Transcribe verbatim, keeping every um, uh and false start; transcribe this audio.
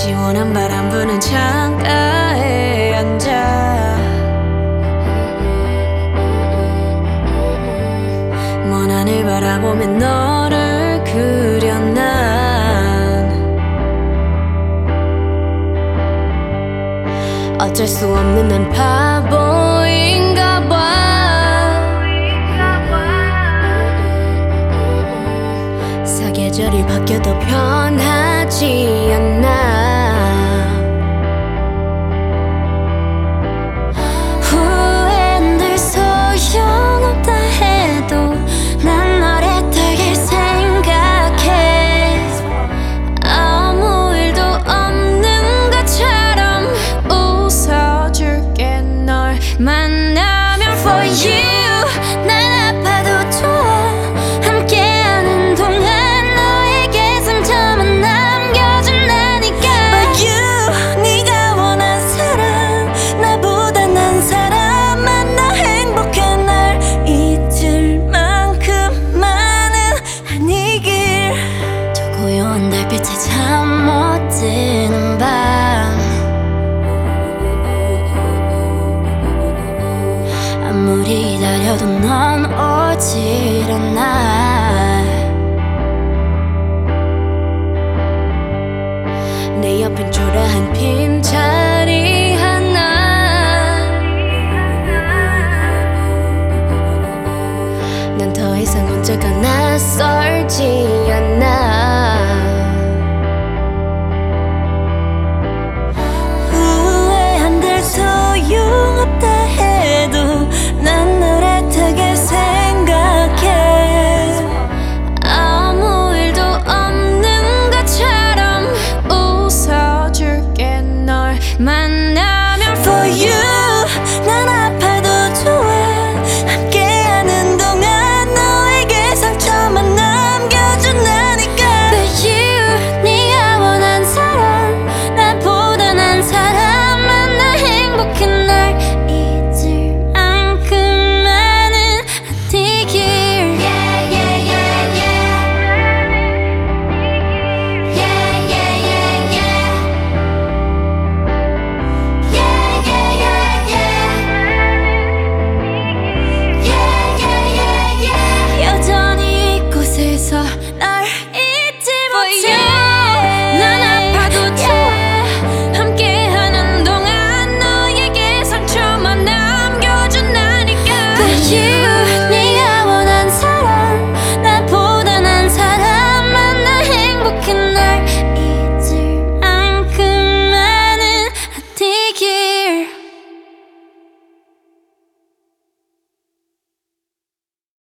시원한 바람 부는 창가에 앉아 먼 하늘 바라보며 너를 그려 난 어쩔 수 없는 난 바보인가 봐. 사계절이 바뀌어도 변하지 않아. 후회는 늘 소용없다 해도 난 너를 되게 생각해. 아무 일도 없는 것처럼 웃어줄게. 널 만나면 for you 난 아파도 좋아. 함께하는 동안 너에게 상처만 남겨준다니까. But you 네가 원한 사람 나보다 난 사람만 나 행복해. 날 잊을 만큼만은 아니길. 저 고요한 달빛에 잠 못 드는 밤 아무리 기다려도 넌 오질 않아. 내 옆엔 초라한 빈자